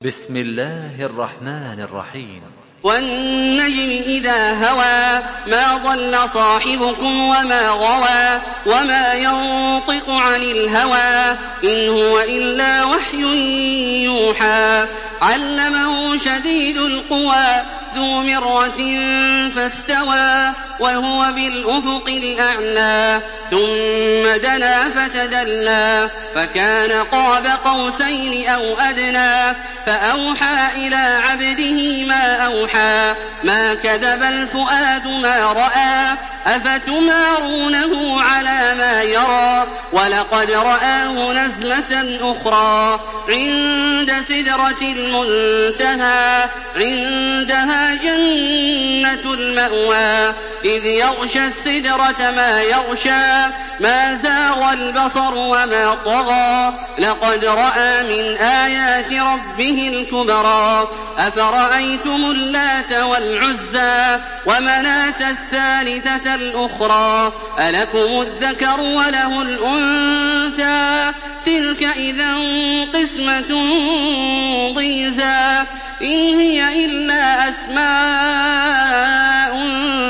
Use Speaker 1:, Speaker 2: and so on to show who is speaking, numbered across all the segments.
Speaker 1: بسم الله الرحمن الرحيم.
Speaker 2: والنجم إذا هوى ما ضل صاحبكم وما غوى وما ينطق عن الهوى إن هو إلا وحي يوحى علمه شديد القوى ذو مرة فاستوى وهو بالأفق الأعلى ثم دنا فتدلى فكان قاب قوسين أو أدنى فأوحى إلى عبده ما أوحى ما كذب الفؤاد ما رأى أفتمارونه على ما يرى ولقد رآه نزلة أخرى عند سدرة المنتهى عندها جنة المأوى إذ يغشى السدرة ما يغشى ما زاغ البصر وما طغى لقد رأى من آيات ربه الكبرى أفرأيتم اللات والعزى ومناة الثالثة الأخرى ألكم الذكر وله الأنثى تلك إذا قسمة ضيزى إن هي إلا أسماء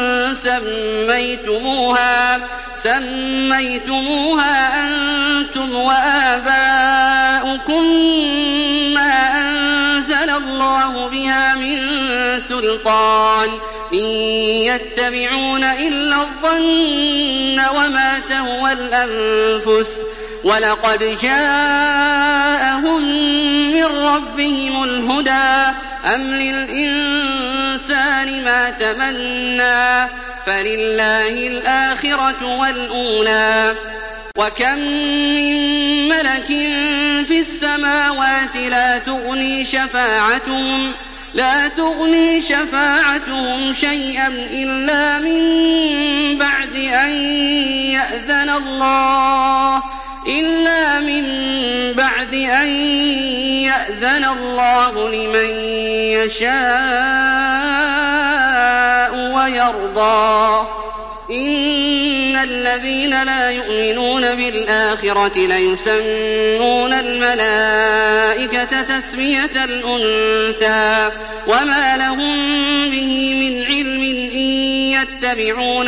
Speaker 2: سميتموها أنتم وآباؤكم ما أنزل الله بها من سلطان إن يتبعون إلا الظن وما تهوى الأنفس ولقد جاءهم من ربهم الهدى أم للإنسان ما تمنى فلله الآخرة والأولى وكم من ملك في السماوات لا تغني شفاعتهم شيئا إلا من بعد أن يأذن الله لمن يشاء ويرضى إن الذين لا يؤمنون بالآخرة ليسمون الملائكة تسمية الأنثى وما لهم به من علم إن يتبعون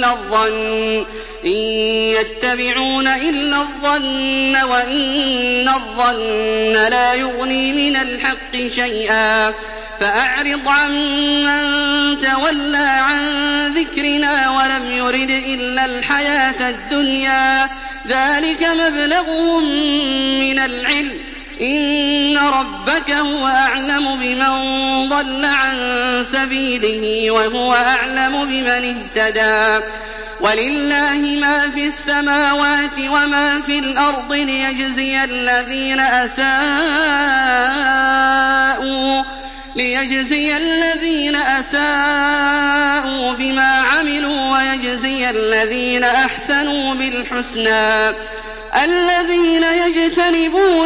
Speaker 2: إلا الظن وإن الظن لا يغني من الحق شيئا فأعرض عمن تولى عن ذكرنا ولم يرد إلا الحياة الدنيا ذلك مبلغهم من العلم إن ربك هو أعلم بمن ضل عن سبيله وهو أعلم بمن اهتدى ولله ما في السماوات وما في الأرض ليجزي الذين أساءوا بما عملوا ويجزي الذين أحسنوا بالحسنى الذين يجتنبون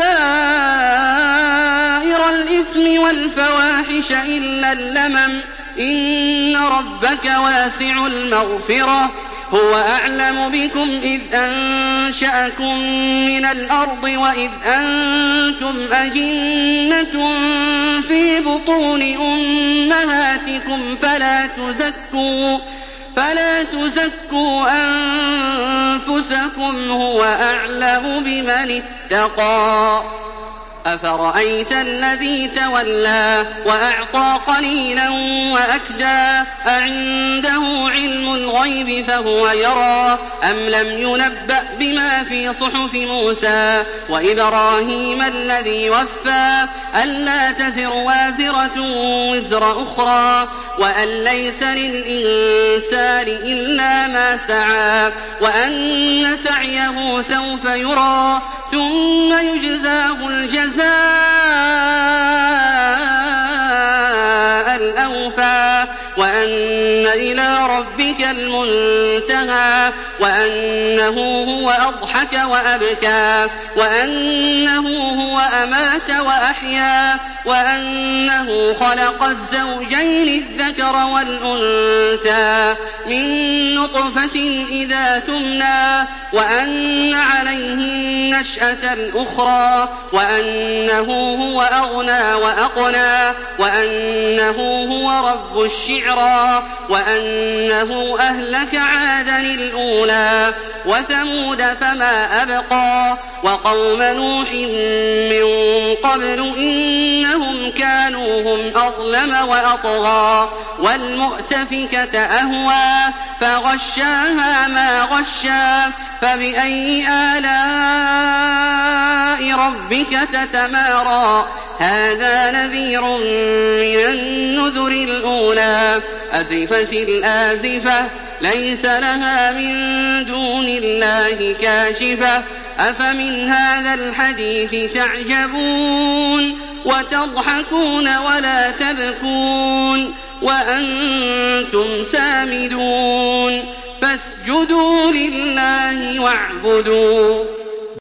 Speaker 2: كبائر الإثم والفواحش إلا اللمم إن ربك واسع المغفرة هو أعلم بكم إذ أنشأكم من الأرض وإذ أنتم أجنة في بطون أمهاتكم فلا تزكوا أنفسكم هو أعلم بمن اتقى أفرأيت الذي تولى وأعطى قليلا وأكدى أعنده علم الغيب فهو يرى أم لم ينبأ بما في صحف موسى وإبراهيم الذي وفى ألا تزر وازرة وزر أخرى وأن ليس للإنسان إلا ما سعى وأن سعيه سوف يرى ثم يجزاه الجزاء الأوفى وأن إلى ربه ربك المنتهى وأنه هو أضحك وأبكى وأنه هو أمات وأحيا وأنه خلق الزوجين الذكر والأنثى من نطفة إذا تمنى وأن عليه النشأة الأخرى وأنه هو أغنى وأقنى وأنه هو رب الشعرى وأنه أهلك عادا الأولى وثمود فما أبقى وقوم نوح من قبل إنهم كانوا هم أظلم وأطغى والمؤتفكة أهوى فغشاها ما غشا فبأي آلاء ربك تتمارى هذا نذير من النذر الأولى أزفت الآزفة ليس لها من دون الله كاشفة أفمن هذا الحديث تعجبون وتضحكون ولا تبكون وأنتم سامدون فاسجدوا لله واعبدوا